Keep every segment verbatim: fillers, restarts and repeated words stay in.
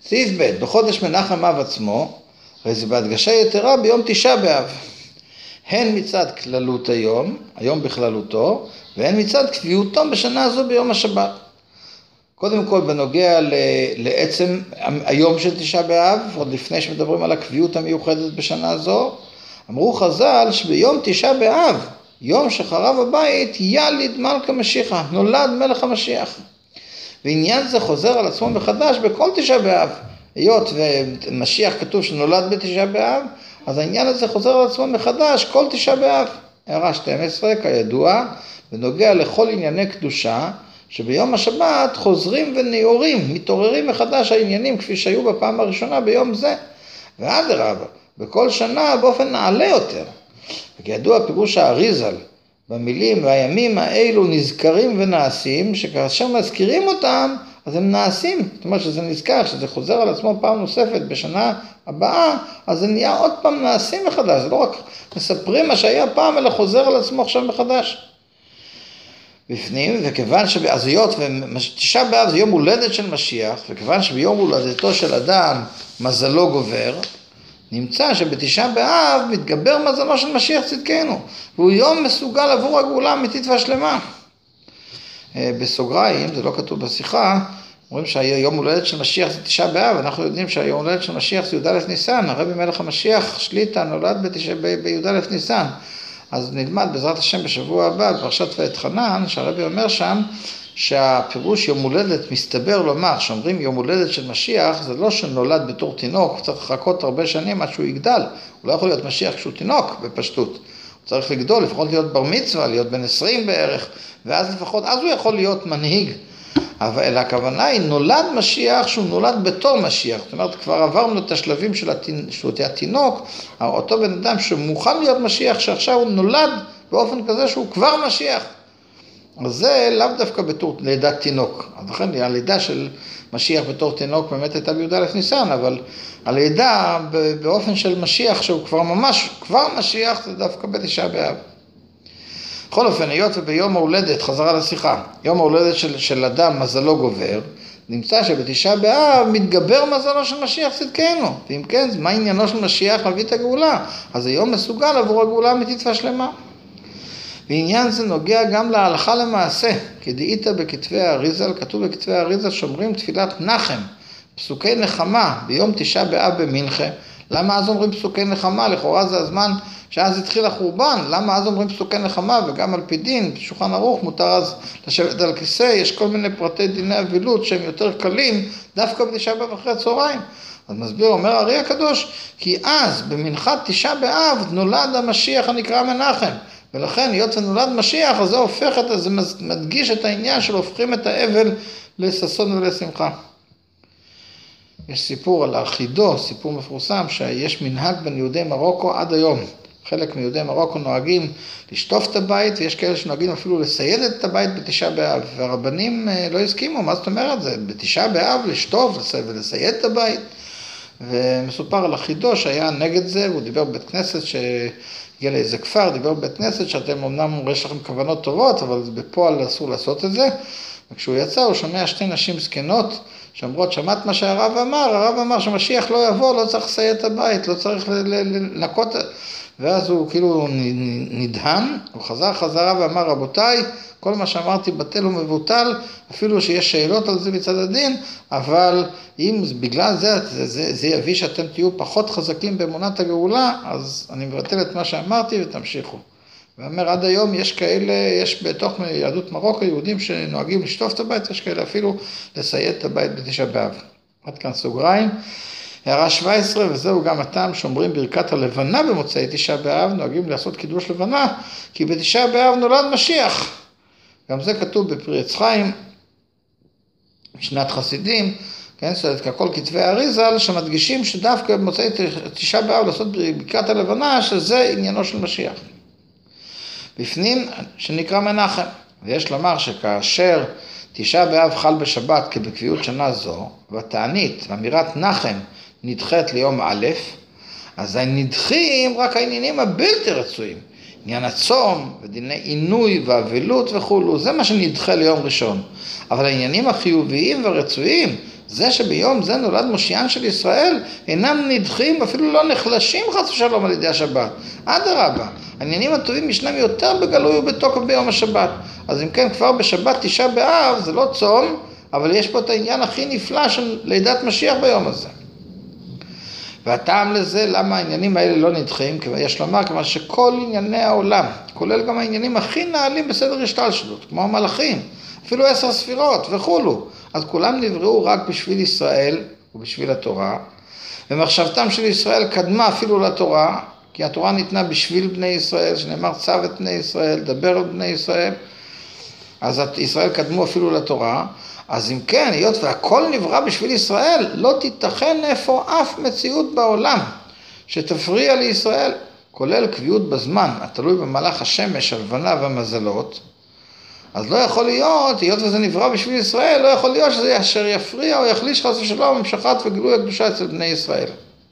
סעיף ב' בחודש מנחם אב עצמו, וזה בהדגשה יתרה ביום תשעה באב. הן מצד כללות היום, היום בכללותו, והן מצד קביעותו בשנה הזו ביום השבת. קודם כל בנוגע לעצם היום של תשעה באב, עוד לפני שמדברים על הקביעות המיוחדת בשנה זו, אמרו חז"ל שביום תשעה באב, יום שחרב הבית, יליד מלכה משיחה, נולד מלך המשיח. ועניין זה חוזר על עצמו מחדש בכל תשעה באב. היות ומשיח כתוב שנולד בתשעה באב, אז העניין הזה חוזר על עצמו מחדש כל תשעה באב. הערה שתים עשרה, כידוע, בנוגע לכל ענייני קדושה, שביום השבת חוזרים ונאורים, מתעוררים מחדש העניינים כפי שהיו בפעם הראשונה ביום זה. ואדרבה, בכל שנה באופן נעלה יותר. וכידוע פירוש האריזל, במילים והימים האלו נזכרים ונעשים, שכאשר מזכירים אותם, אז הם נעשים. זאת אומרת שזה נזכר, שזה חוזר על עצמו פעם נוספת בשנה הבאה, אז זה נהיה עוד פעם נעשים מחדש. זה לא רק מספרים מה שהיה פעם, אלא חוזר על עצמו עכשיו מחדש. בפנים, וכיוון שבעזיות, ותשעה באב זה יום הולדת של משיח, וכיוון שביום הולדתו של אדם מזלו גובר, נמצא שבתשעה באב מתגבר מזלו של משיח צדקנו, והוא יום מסוגל עבור הגאולה האמיתית והשלמה. בסוגריים, זה לא כתוב בשיחה, אומרים שהיום הולדת של משיח זה תשעה באב, אנחנו יודעים שהיום הולדת של משיח זה י"א ניסן, הרבי מלך המשיח שליטה נולד בי"א ניסן. אז נלמד בעזרת השם בשבוע הבא, בפרשת ואתחנן, שהרבי אומר שם, שהפירוש יום הולדת מסתבר לומר, שאומרים יום הולדת של משיח, זה לא שנולד בתור תינוק, צריך לחכות הרבה שנים עד שהוא יגדל, הוא לא יכול להיות משיח כשהוא תינוק בפשטות, הוא צריך לגדול, לפחות להיות בר מצווה, להיות בן עשרים בערך, ואז לפחות, אז הוא יכול להיות מנהיג, אבל הכוונה היא נולד משיח שהוא נולד בתור משיח, זאת אומרת כבר עברנו את השלבים של התינוק, אותו בן אדם שמוכן להיות משיח, שעכשיו הוא נולד באופן כזה שהוא כבר משיח, אז זה לאו דווקא בתור לידת תינוק, אז לכן הלידה של משיח בתור תינוק באמת הייתה בי"א ניסן, אבל הלידה באופן של משיח שהוא כבר ממש, כבר משיח זה דווקא בתשעה באב. בכל אופן, היות וביום ההולדת, חזרה לשיחה, יום ההולדת של, של אדם מזלו גובר, נמצא שבתשעה באב מתגבר מזלו של משיח צדקנו, ואם כן, מה עניינו של משיח להביא את הגאולה? אז היום מסוגל עבור הגאולה האמיתית והשלמה. ועניין זה נוגע גם להלכה למעשה, כדאית בכתבי האריזל, כתוב בכתבי האריזל שומרים תפילת נחם, פסוקי נחמה, ביום תשעה באב במנחה. למה אז אומרים פסוקי נחמה? לכאורה זה הזמן שאז התחיל החורבן, למה אז אומרים פסוקי נחמה? וגם על פי דין, בשולחן ערוך מותר אז לשבת על כיסא, יש כל מיני פרטי דיני אבילות שהם יותר קלים, דווקא בתשעה באב אחרי הצהריים. אז מסביר, אומר הארי הקדוש, כי אז במנחת תשעה באב נולד המשיח הנקרא מנחם, ולכן היות ונולד משיח, אז זה הופך את, זה מדגיש את העניין של הופכים את האבל לששון ולשמחה. יש סיפור על האחידו, סיפור מפורסם, שיש מנהג בין יהודי מרוקו עד היום. חלק מיהודי מרוקו נוהגים לשטוף את הבית, ויש כאלה שנוהגים אפילו לסייד את הבית בתשעה באב, והרבנים לא הסכימו, מה זאת אומרת? זה בתשעה באב לשטוף ולסייד את הבית. ומסופר על אחידו שהיה נגד זה, והוא דיבר בבית כנסת שהגיע לאיזה כפר, דיבר בבית כנסת שאתם אמנם יש לכם כוונות טובות, אבל בפועל אסור לעשות את זה. וכשהוא יצא הוא שומע שתי נשים זקנות, שאומרות, שמעת מה שהרב אמר, הרב אמר שמשיח לא יבוא, לא צריך לסייד את הבית, לא צריך לנקות, ואז הוא כאילו נדהם, הוא חזר חזרה ואמר, רבותיי, כל מה שאמרתי בטל ומבוטל, אפילו שיש שאלות על זה מצד הדין, אבל אם בגלל זה, זה, זה יביא שאתם תהיו פחות חזקים באמונת הגאולה, אז אני מבטל את מה שאמרתי ותמשיכו. ואומר, עד היום יש כאלה, יש בתוך יהדות מרוקו יהודים שנוהגים לשטוף את הבית, יש כאלה אפילו לסייד את הבית בתשעה באב. עד כאן סוגריים. הערה שבע עשרה, וזהו גם הטעם שאומרים ברכת הלבנה במוצאי תשעה באב, נוהגים לעשות קידוש לבנה, כי בתשעה באב נולד משיח. גם זה כתוב בפרי עץ חיים, משנת חסידים, כן, ככל כתבי האריזל, שמדגישים שדווקא במוצאי תשעה באב לעשות ברכת הלבנה, שזה עניינו של משיח. בפנים שנקרא מנחם, ויש לומר שכאשר תשעה באב חל בשבת כבקביעות שנה זו, והתענית, אמירת נחם, נדחת ליום א', אז נדחים רק העניינים הבלתי רצויים, עניין הצום ודיני עינוי ואבלות וכו', זה מה שנדחה ליום ראשון. אבל העניינים החיוביים והרצויים, זה שביום זה נולד מושיען של ישראל, אינם נדחים, אפילו לא נחלשים חס ושלום על ידי השבת. אדרבה, העניינים הטובים ישנם יותר בגלוי ובתוקף ביום השבת. אז אם כן, כבר בשבת תשעה באב, זה לא צום, אבל יש פה את העניין הכי נפלא של לידת משיח ביום הזה. והטעם לזה, למה העניינים האלה לא נדחים? כי יש לומר, כיוון שכל ענייני העולם, כולל גם העניינים הכי נעלים בסדר השתלשלות, כמו המלאכים, אפילו עשר ספירות וכולו, אז כולם נבראו רק בשביל ישראל ובשביל התורה, ומחשבתם של ישראל קדמה אפילו לתורה, כי התורה ניתנה בשביל בני ישראל, שנאמר צו את בני ישראל, דבר על בני ישראל, אז ישראל קדמו אפילו לתורה. אז אם כן, היות והכל נברא בשביל ישראל, לא תיתכן איפה אף מציאות בעולם שתפריע לישראל, כולל קביעות בזמן, התלוי במהלך השמש, הלבנה והמזלות. אז לא יכול להיות, היות וזה נברא בשביל ישראל, לא יכול להיות שזה אשר יפריע או יחליש חס ושלום המשכת וגילוי הקדושה אצל בני ישראל.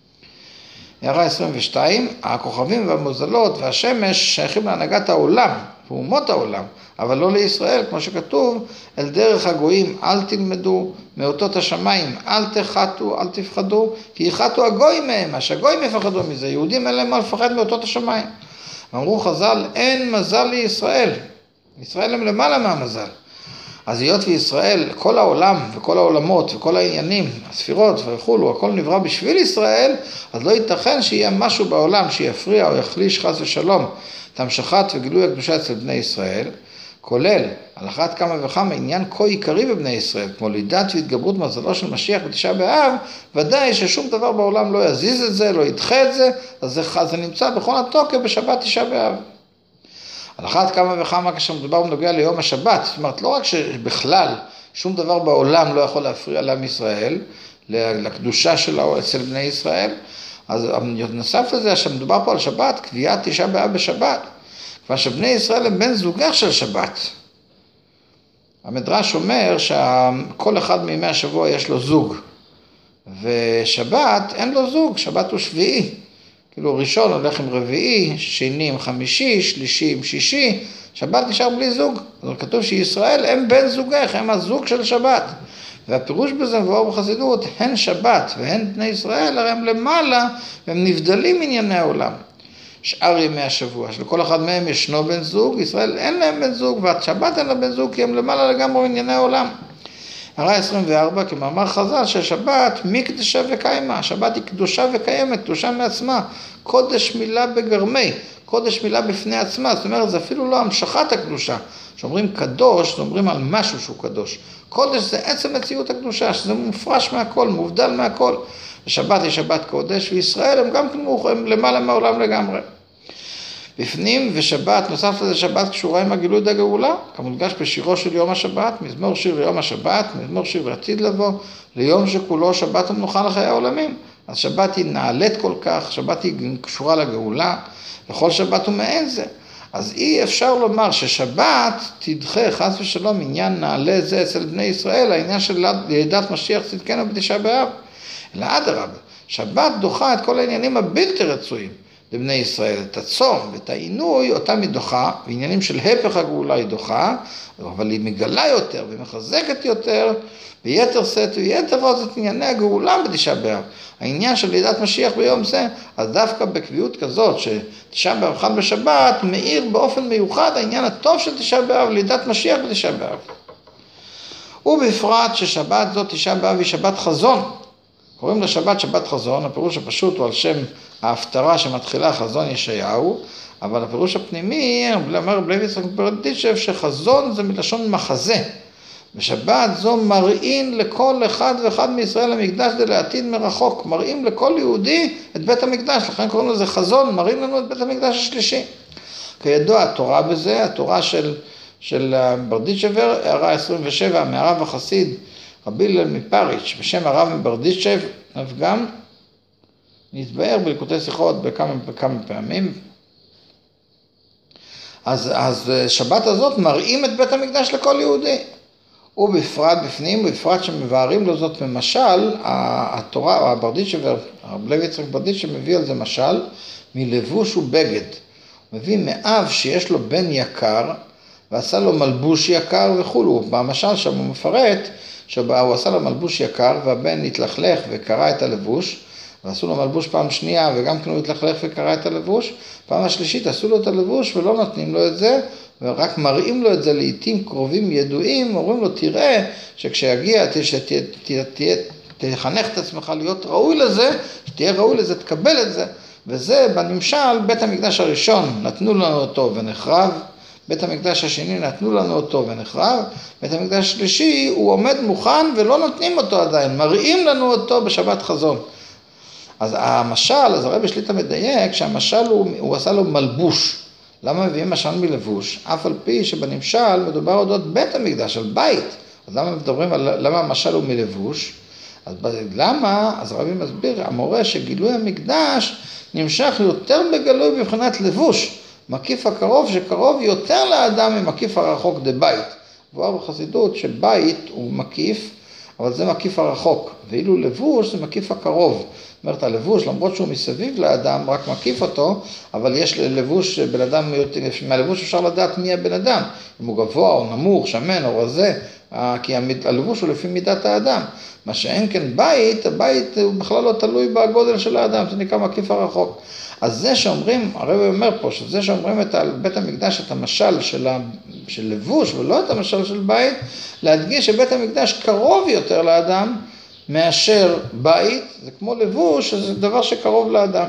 הערה עשרים ושתיים, הכוכבים והמזלות והשמש שייכים להנהגת העולם ואומות העולם, אבל לא לישראל, כמו שכתוב, אל דרך הגויים אל תלמדו, מאותות השמיים אל תחתו, אל תפחדו, כי יחתו הגויים מהם, מה שהגויים יפחדו מזה, יהודים אין להם מה לפחד מאותות השמיים. אמרו חז"ל, אין מזל לישראל, ישראל הם למעלה מהמזל. אז היות וישראל, כל העולם וכל העולמות וכל העניינים, הספירות וכולו, הכל נברא בשביל ישראל, אז לא ייתכן שיהיה משהו בעולם שיפריע או יחליש חס ושלום את המשכת וגילוי הקדושה אצל בני ישראל, כולל על אחת כמה וכמה עניין כה עיקרי בבני ישראל, כמו לידת והתגברות מזלו של משיח בתשעה באב, ודאי ששום דבר בעולם לא יזיז את זה, לא ידחה את זה, אז זה, זה נמצא בכל התוקף בשבת תשעה באב. על אחת כמה וכמה כאשר מדובר בנוגע ליום השבת, זאת אומרת, לא רק שבכלל שום דבר בעולם לא יכול להפריע לעם ישראל, לקדושה שלו אצל בני ישראל, אז נוסף לזה שמדובר פה על שבת, קביעת תשעה באב בשבת, כבר שבני ישראל הם בן זוגך של שבת. המדרש אומר שכל אחד מימי השבוע יש לו זוג, ושבת אין לו זוג, שבת הוא שביעי. כאילו ראשון הולך עם רביעי, שני עם חמישי, שלישי עם שישי, שבת נשאר בלי זוג. אז כתוב שישראל הם בן זוגך, הם הזוג של שבת. והפירוש בזה מבואר בחסידות, הן שבת והן בני ישראל, הרי הם למעלה, והם נבדלים מענייני העולם. שאר ימי השבוע, שלכל אחד מהם ישנו בן זוג, ישראל אין להם בן זוג, והשבת אין לה בן זוג, כי הם למעלה לגמרי מענייני העולם. הרע עשרים וארבע, כמאמר חז"ל, שהשבת מקדשה וקיימה, השבת היא קדושה וקיימת, קדושה מעצמה, קודש מילה בגרמי, קודש מילה בפני עצמה, זאת אומרת, זה אפילו לא המשכת הקדושה, שאומרים קדוש, זאת אומרים על משהו שהוא קדוש, קודש זה עצם מציאות הקדושה, שזה מופרש מהכל, מובדל מהכל, השבת היא שבת קודש, וישראל הם גם הם למעלה מהעולם לגמרי. בפנים ושבת, נוסף לזה שבת קשורה עם הגילוי הגאולה, כמודגש בשירו של יום השבת, מזמור שיר יום השבת, מזמור שיר עתיד לבוא, ליום שכולו שבת ומנוחה לחיי העולמים. אז שבת היא נעלית כל כך, שבת היא קשורה לגאולה, וכל שבת הוא מעין זה. אז אי אפשר לומר ששבת תדחה חס ושלום עניין נעלה זה אצל בני ישראל, העניין של לידת משיח צדקנו בתשעה באב. אלא אדרבה, שבת דוחה את כל העניינים הבלתי רצויים לבני ישראל, את הצום ואת העינוי, אותם היא דוחה, ועניינים של הפך הגאולה היא דוחה, אבל היא מגלה יותר ומחזקת יותר, ביתר שאת ויתר עוז את ענייני הגאולה בתשעה באב. העניין של לידת משיח ביום זה, אז דווקא בקביעות כזאת, שתשעה באב חל בשבת, מאיר באופן מיוחד העניין הטוב של תשעה באב, לידת משיח בתשעה באב. ובפרט ששבת זאת תשעה באב היא שבת חזון, קוראים לשבת שבת חזון, הפירוש הפשוט הוא על שם ההפטרה שמתחילה חזון ישעיהו, אבל הפירוש הפנימי, אומר רב לוי יצחק מברדיצ'ב, שחזון זה מלשון מחזה. בשבת זו מראים לכל אחד ואחד מישראל המקדש לעתיד מרחוק, מראים לכל יהודי את בית המקדש, לכן קוראים לזה חזון, מראים לנו את בית המקדש השלישי. כידוע התורה בזה, התורה של, של ברדיצ'בר, הערה עשרים ושבע, מהרב החסיד, רבי הלל מפריץ' בשם הרב מברדיצ'ב, גם נתבאר בליקוטי שיחות בכמה, בכמה פעמים. אז, אז שבת הזאת מראים את בית המקדש לכל יהודי. ובפרט בפנים, ובפרט שמבארים לו זאת ממשל, התורה, או הברדיצ'ב, הרב לוי יצחק ברדיצ'ב מביא על זה משל, מלבוש ובגד. הוא מביא מאב שיש לו בן יקר, ועשה לו מלבוש יקר וכולו. במשל שם הוא מפרט, שבה הוא עשה לו מלבוש יקר, והבן התלכלך וקרא את הלבוש, ועשו לו מלבוש פעם שנייה, וגם כן הוא התלכלך וקרא את הלבוש, פעם השלישית עשו לו את הלבוש ולא נותנים לו את זה, ורק מראים לו את זה לעתים קרובים ידועים, אומרים לו תראה שכשיגיע, תחנך את עצמך להיות ראוי לזה, שתהיה ראוי לזה, תקבל את זה, וזה בנמשל בית המקדש הראשון נתנו לנו אותו ונחרב, בית המקדש השני נתנו לנו אותו ונחרב, בית המקדש השלישי הוא עומד מוכן ולא נותנים אותו עדיין, מראים לנו אותו בשבת חזון. אז המשל, אז הרבי שליט"א מדייק שהמשל הוא, הוא עשה לו מלבוש. למה מביאים משל מלבוש? אף על פי שבנמשל מדובר אודות בית המקדש, על בית. אז למה מדברים על למה המשל הוא מלבוש? אז למה? אז הרבי מסביר, המורה שגילוי המקדש נמשך יותר בגלוי בבחינת לבוש. מקיף הקרוב שקרוב יותר לאדם ממקיף הרחוק דבית. והוא בחסידות שבית הוא מקיף, אבל זה מקיף הרחוק, ואילו לבוש זה מקיף הקרוב. זאת אומרת, הלבוש, למרות שהוא מסביב לאדם, רק מקיף אותו, אבל יש לבוש בן אדם, מהלבוש אפשר לדעת מי הבן אדם, אם הוא גבוה או נמוך, שמן או רזה, כי הלבוש הוא לפי מידת האדם. מה שאין כן בית, הבית הוא בכלל לא תלוי בגודל של האדם, זה נקרא מקיף הרחוק. אז זה שאומרים, הרב אומר פה, שזה שאומרים את בית המקדש, את המשל של, ה, של לבוש, ולא את המשל של בית, להדגיש שבית המקדש קרוב יותר לאדם, מאשר בית, זה כמו לבוש, זה דבר שקרוב לאדם.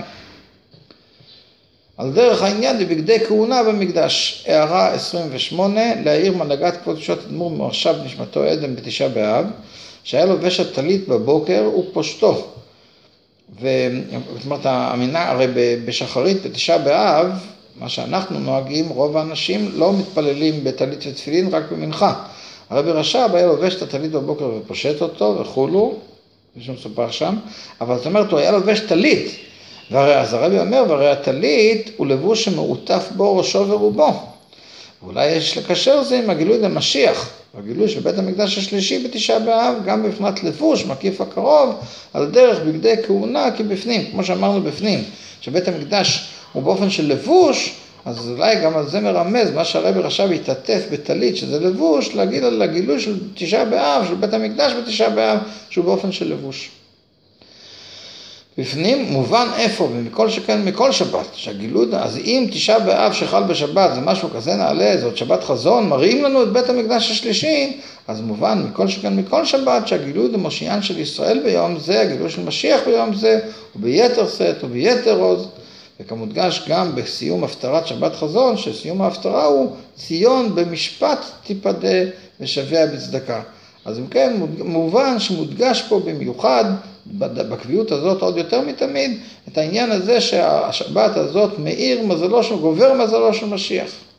על דרך העניין, בבגדי כהונה במקדש, הערה עשרים ושמונה, להעיר מנהגת כבוד קדושת אדמו"ר מרש"ב נשמתו עדן בתשעה באב, שהיה לובש הטלית בבוקר ופושטו. זאת אומרת, המנהג, הרי בשחרית בתשעה באב, מה שאנחנו נוהגים, רוב האנשים לא מתפללים בטלית ותפילין, רק במנחה. הרבי רש"ב היה לובש את הטלית בבוקר ופושט אותו וכולו, מישהו מסופר שם, אבל זאת אומרת, הוא היה לובש טלית. אז הרבי אומר, והרי הטלית הוא לבוש שמעוטף בו ראשו ורובו. ואולי יש לקשר זה עם הגילוי למשיח. הגילוי של בית המקדש השלישי בתשעה באב, גם בפנת לבוש, מקיף הקרוב, על דרך בגדי כהונה כבפנים. כמו שאמרנו בפנים, שבית המקדש הוא באופן של לבוש, אז אולי גם על זה מרמז, מה שהרבי רש"ב התעטף בטלית, שזה לבוש, להגיד על הגילוי של תשעה באב, של בית המקדש בתשעה באב, שהוא באופן של לבוש. בפנים מובן איפה, ומכל שכן מכל שבת, שהגילוי, אז אם תשעה באב שחל בשבת, זה משהו כזה נעלה, זאת שבת חזון, מראים לנו את בית המקדש השלישי, אז מובן מכל שכן מכל שבת, שהגילוי למושיען של ישראל ביום זה, הגילוי של משיח ביום זה, וביתר שאת וביתר עוז, וכמודגש גם בסיום הפטרת שבת חזון, שסיום ההפטרה הוא ציון במשפט תיפדה ושביה בצדקה. אז אם כן, מובן שמודגש פה במיוחד, בקביעות הזאת עוד יותר מתמיד, את העניין הזה שהשבת הזאת מאיר מזלו של, גובר מזלו של משיח.